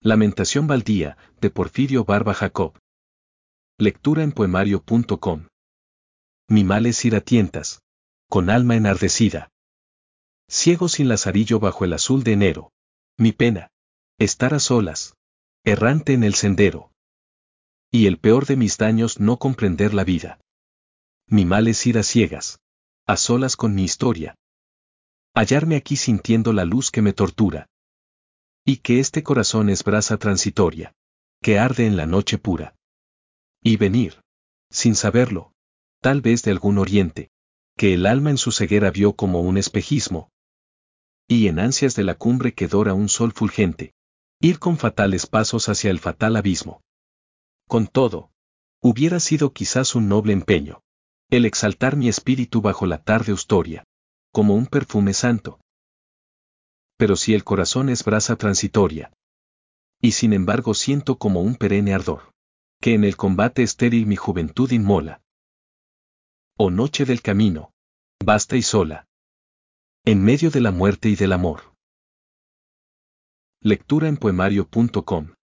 Lamentación baldía, de Porfirio Barba Jacob. Lectura en poemario.com. Mi mal es ir a tientas, con alma enardecida. Ciego sin lazarillo bajo el azul de enero. Mi pena, estar a solas, errante en el sendero. Y el peor de mis daños no comprender la vida. Mi mal es ir a ciegas, a solas con mi historia. Hallarme aquí sintiendo la luz que me tortura. Y que este corazón es brasa transitoria, que arde en la noche pura. Y venir, sin saberlo, tal vez de algún oriente, que el alma en su ceguera vio como un espejismo. Y en ansias de la cumbre que dora un sol fulgente, ir con fatales pasos hacia el fatal abismo. Con todo, hubiera sido quizás un noble empeño, el exaltar mi espíritu bajo la tarde ustoria, como un perfume santo. Pero si el corazón es brasa transitoria, y sin embargo siento como un perenne ardor, que en el combate estéril mi juventud inmola. Oh noche del camino, vasta y sola, en medio de la muerte y del amor. Lectura en poemario.com